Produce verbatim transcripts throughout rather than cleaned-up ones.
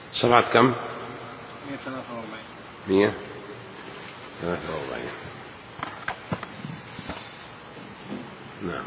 صفحة كم؟ مئة وثلاثة وأربعين. مئة وثلاثة وأربعين. نعم.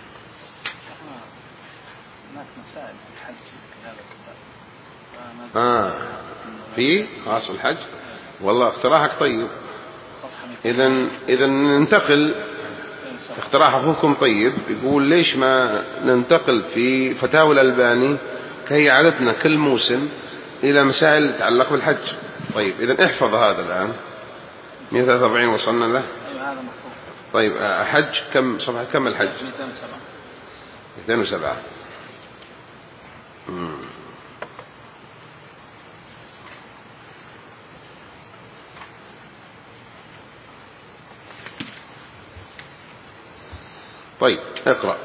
هناك مسائل في الحج في هذا الكتاب. آه في خاص الحج. والله اقتراحك طيب. إذن إذن ننتقل. اقتراح أخوكم طيب، يقول ليش ما ننتقل في فتاوى الألباني كهي عادتنا كل موسم إلى مسائل تتعلق بالحج. طيب إذن احفظ هذا الآن. مئة وثلاثة وأربعين وصلنا له. طيب حج كم صفحة كم الحج؟ مئتين وسبعة. طيب اقرأ.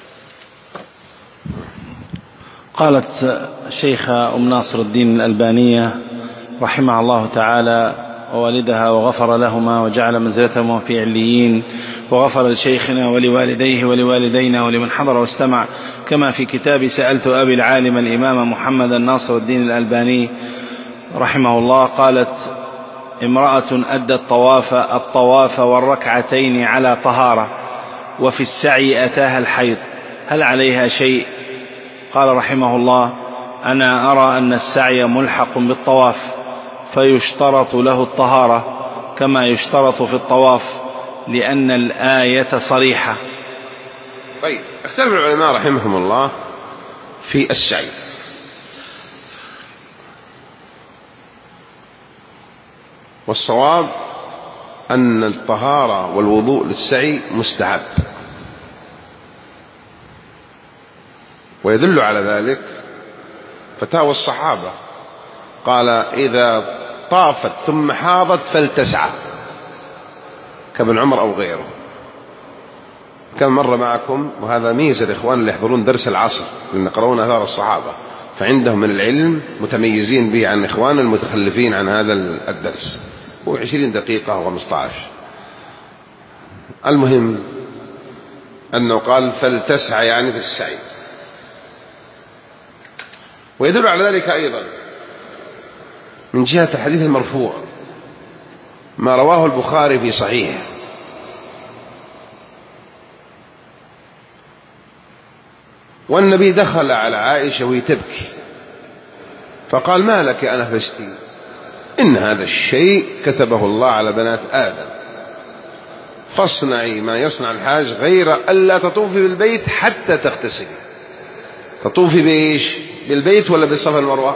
قالت الشيخ أم ناصر الدين الألبانية رحمها الله تعالى ووالدها وغفر لهما وجعل منزلتهما في عليين، وغفر لشيخنا ولوالديه ولوالدينا ولمن حضر واستمع، كما في كتاب سألت أبي العالم الإمام محمد ناصر الدين الألباني رحمه الله. قالت امرأة أدت الطواف الطواف والركعتين على طهارة وفي السعي أتاها الحيض، هل عليها شيء؟ قال رحمه الله أنا أرى أن السعي ملحق بالطواف فيشترط له الطهارة كما يشترط في الطواف لأن الآية صريحة. طيب اختلف العلماء رحمهم الله في السعي. والصواب أن الطهارة والوضوء للسعي مستحب، ويدل على ذلك فتاوى الصحابة. قال إذا طافت ثم حاضت فلتسعى، كابن عمر أو غيره. كم مرة معكم، وهذا ميزة الإخوان اللي يحضرون درس العصر لأن يقرؤون آثار الصحابة فعندهم من العلم متميزين به عن إخوان المتخلفين عن هذا الدرس، هو عشرين دقيقة وخمسة عشر. المهم أنه قال فلتسعى يعني في السعي. ويدل على ذلك أيضا من جهة الحديث المرفوع ما رواه البخاري في صحيح والنبي دخل على عائشة وهي تبكي فقال ما لك أنفستي؟ إن هذا الشيء كتبه الله على بنات آدم، فاصنعي ما يصنع الحاج غير ألا تطوفي بالبيت حتى تغتسلي. تطوفي بإيش؟ بالبيت ولا بالصفا والمروة؟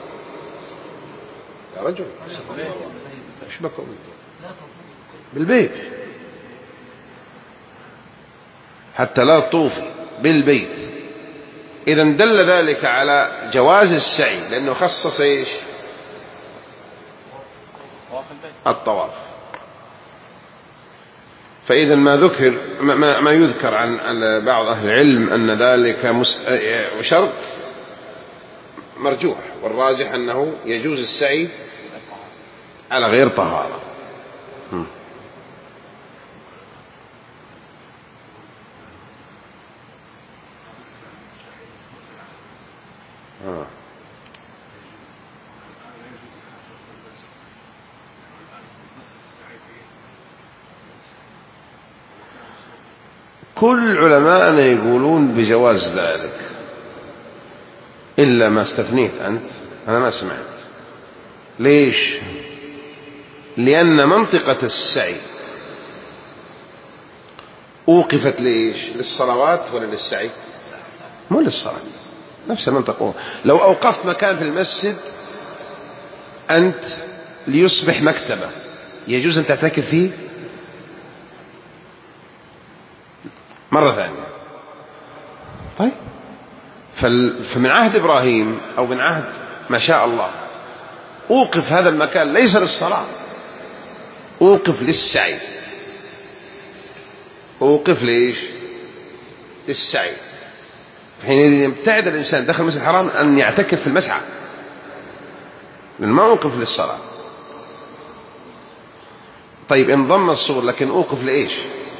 يا رجل ايش بكم بالبيت، حتى لا تطوفي بالبيت. إذا دل ذلك على جواز السعي لأنه خصص ايش؟ الطواف. فإذا ما ذكر ما, ما يذكر عن بعض أهل العلم أن ذلك شرط مرجوح، والراجح أنه يجوز السعي على غير طهارة. آه. كل علماءنا يقولون بجواز ذلك إلا ما استثنيت أنت، أنا ما سمعت. ليش؟ لأن منطقة السعي أوقفت ليش؟ للصلوات ولا للسعي؟ مو للصلاة، نفس المنطقة. لو أوقفت مكان في المسجد أنت ليصبح مكتبة يجوز أن تعتكف فيه مرة ثانية. طيب فمن عهد إبراهيم أو من عهد ما شاء الله أوقف هذا المكان ليس للصلاة، أوقف للسعي. أوقف ليش؟ للسعي. حين يبتعد الإنسان داخل المسجد الحرام أن يعتكف في المسعى، لأن ما أوقف للصلاة. طيب انضم الصور لكن أوقف لإيش؟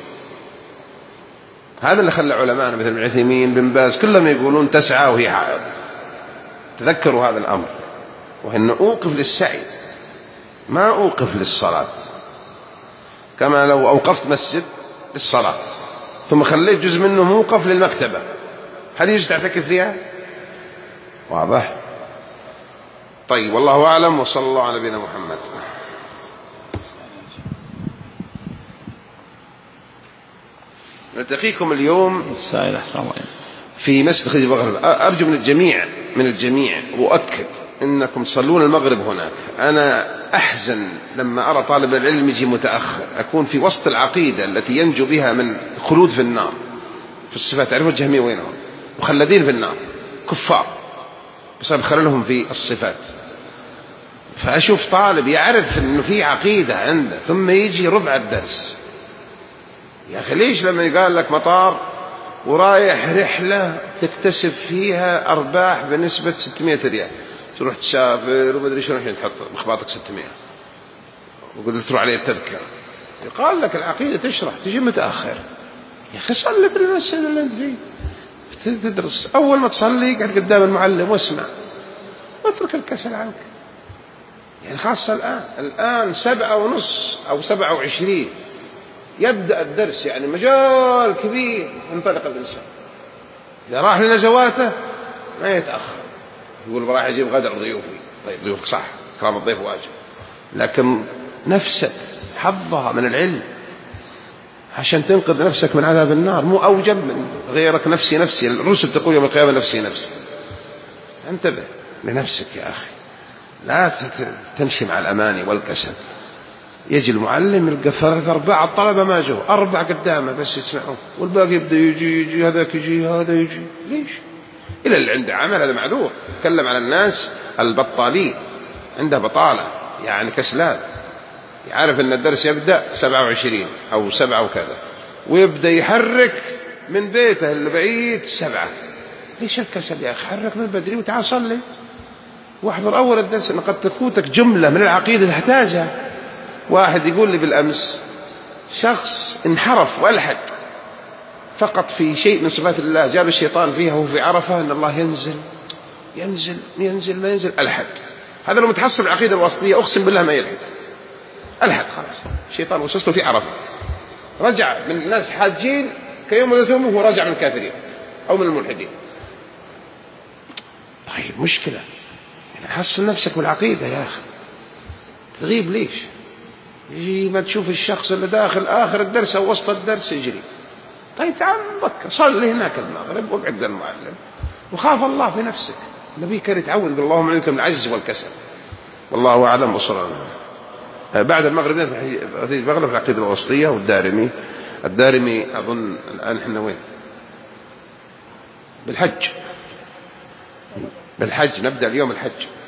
هذا اللي خلى علماءنا مثل ابن عثيمين بن باز كلهم يقولون تسعى وهي حائض. تذكروا هذا الأمر وأن أوقف للسعي ما أوقف للصلاة، كما لو أوقفت مسجد للصلاة ثم خليت جزء منه موقف للمكتبة، هل يجوز تعتكف فيها؟ واضح؟ طيب، والله أعلم، وصلى الله على نبينا محمد. نلتقيكم اليوم في مسجد خليج المغرب. أرجو من الجميع من الجميع وأؤكد إنكم تصلون المغرب هناك. أنا أحزن لما أرى طالب العلم يجي متأخر، أكون في وسط العقيدة التي ينجو بها من خلود في النار في الصفات. تعرفوا الجهمية وينهم؟ مخلدين في النار، كفار بسبب خللهم في الصفات. فأشوف طالب يعرف إنه في عقيدة عنده ثم يجي ربع الدرس. يا أخي ليش لما يقال لك مطار ورايح رحلة تكتسب فيها أرباح بنسبة ستمائة ريال، تروح تسافر ومدري شنو عشان تحط مخباتك ستمائة وقدرت تروح عليه التذكرة، يقال لك العقيدة تشرح، تجي متأخر. يا أخي صلي في المسجد اللي أنت فيه تدرس، أول ما تصلي قاعد قدام المعلم واسمع واترك الكسل عنك. يعني خاصة الآن الآن سبعة ونص أو سبعة وعشرين يبدأ الدرس، يعني مجال كبير ينطلق الإنسان. إذا راح لنزواته ما يتأخر، يقول راح يجيب غدر ضيوفي. طيب ضيوفك صح، كرام الضيف واجب، لكن نفسك حظها من العلم عشان تنقذ نفسك من عذاب النار، مو أوجب من غيرك. نفسي نفسي، الرسل تقول يوم القيامة نفسي نفسي. انتبه لنفسك يا أخي، لا تمشي مع الأماني والكسل. يجي المعلم يلقى ثلاث أرباع الطلبة ما جو، أربع قدامه بس يسمعون، والباقي يبدأ يجي يجي هذاك يجي هذا يجي. ليش؟ إلى اللي عنده عمل هذا معذور. تكلم على الناس البطالين، عنده بطالة يعني كسلان، يعرف أن الدرس يبدأ سبعة وعشرين أو سبعة وكذا، ويبدأ يحرك من بيته اللي بعيد سبعة. ليش الكسل يا أخي؟ حرك من بدري وتعال صلي واحضر أول الدرس، إن قد تفوتك جملة من العقيدة اللي تحتاجها. واحد يقول لي بالأمس شخص انحرف وألحد فقط في شيء من صفات الله، جاب الشيطان فيها وهو في عرفة أن الله ينزل ينزل ينزل ما ينزل، ألحد. هذا لو متحصل العقيدة الوسطية أقسم بالله ما يلحد، ألحد خلاص. الشيطان وسوسته في عرفة، رجع من الناس حاجين كيوم ولدتهم وهو راجع من الكافرين أو من الملحدين. طيب مشكلة، يعني حصل نفسك بالعقيدة يا أخي، تغيب ليش؟ يجي ما تشوف الشخص اللي داخل آخر الدرس أو وسط الدرس يجري. طيب تعال بك صلي هناك المغرب واقعد المعلم وخاف الله في نفسك. النبي كان يتعوذ اللهم عليك من العجز والكسل. والله أعلم. وصلى بعد المغرب هذه المغرب في العقيدة الوسطية والدارمي. الدارمي أظن الآن إحنا وين؟ بالحج. بالحج نبدأ اليوم الحج.